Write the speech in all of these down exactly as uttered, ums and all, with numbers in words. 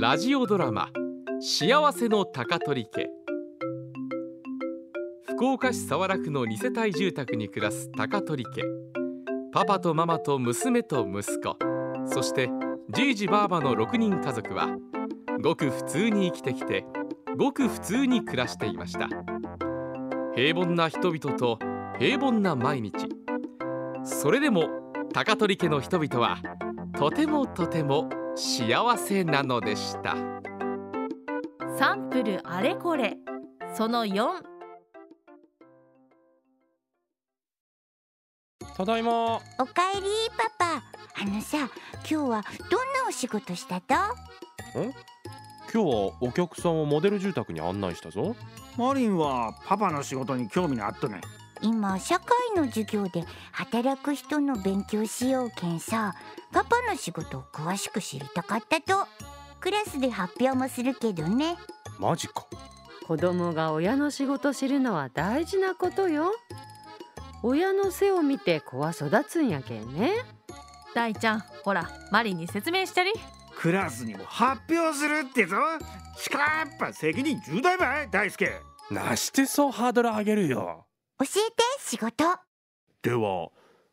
ラジオドラマ幸せの高取家。福岡市早良区のに世帯住宅に暮らす高取家。パパとママと娘と息子、そしてじいじばあばのろくにん家族はごく普通に生きてきて、ごく普通に暮らしていました。平凡な人々と平凡な毎日。それでも高取家の人々はとてもとても幸せなのでした。 サンプルあれこれそのよん。 ただいま。 おかえりパパ。あのさ、今日はどんなお仕事したと？ ん？今日はお客さんをモデル住宅に案内したぞ。 マリンはパパの仕事に興味があっとね。 今社会の授業で働く人の勉強しようけんさ、パパの仕事を詳しく知りたかったと。クラスで発表もするけどね。 マジか。 子供が親の仕事知るのは大事なことよ。親の背を見て子は育つんやけんね。 大ちゃん、ほらマリンに説明したり。 クラスにも発表するってぞ。しかやっぱ責任重大ばい大輔。 なしてそうハードル上げるよ。 教えて仕事。 では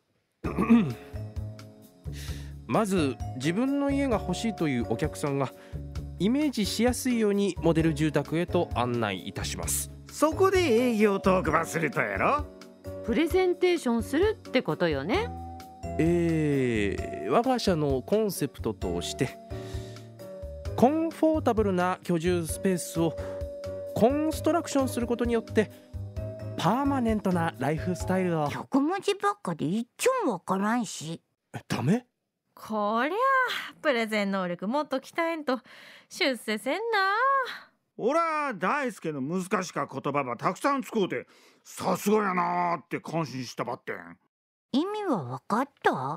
まず自分の家が欲しいというお客さんがイメージしやすいようにモデル住宅へと案内いたします。 そこで営業トークばするとやろ。 プレゼンテーションするってことよね。 えー、我が社のコンセプトとしてコンフォータブルな居住スペースをコンストラクションすることによってパーマネントなライフスタイルを。 横文字ばっかで一丁もわからんし。 ダメ？ こりゃあプレゼン能力もっと鍛えんと出世せんな。 おら大輔の難しか言葉ばたくさん使うて、さすがやなーって感心したばってん。 意味はわかった？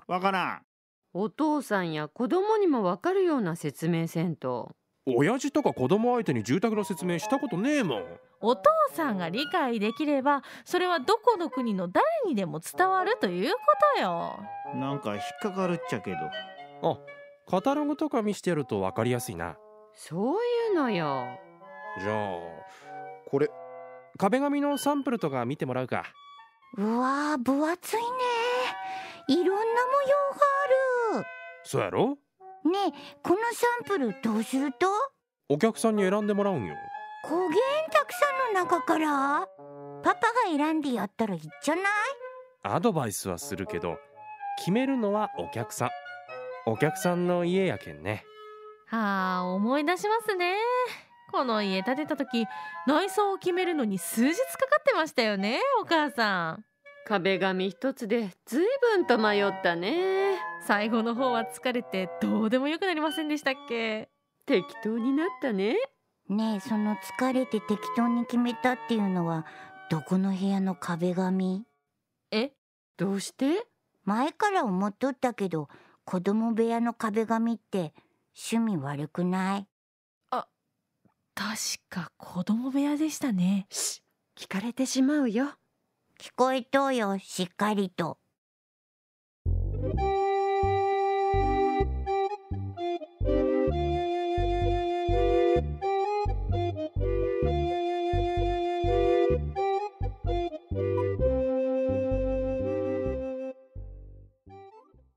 わからん。 お父さんや子供にもわかるような説明せんと。 親父とか子供相手に住宅の説明したことねえもん。 お父さんが理解できればそれはどこの国の誰にでも伝わるということよ。 なんか引っかかるっちゃけど。 あ、カタログとか見してやると分かりやすいな。 そういうのよ。 じゃあこれ壁紙のサンプルとか見てもらうか。 うわー、分厚いね。いろんな模様がある。 そうやろ。 ねえ、このサンプルどうすると？ お客さんに選んでもらうんよ。 こげんたくさんの中からパパが選んでやったらいいじゃない？ アドバイスはするけど決めるのはお客さん。お客さんの家やけんね。 はあ、思い出しますね。この家建てた時内装を決めるのに数日かかってましたよね、お母さん。 壁紙一つでずいぶんと迷ったね。 最後の方は疲れてどうでもよくなりませんでしたっけ？ 適当になったね。 ねえ、その疲れて適当に決めたっていうのはどこの部屋の壁紙？ え？ どうして？ 前から思っとったけど、子供部屋の壁紙って趣味悪くない？ あ、確か子供部屋でしたね。 し、聞かれてしまうよ。 聞こえとうよ、しっかりと。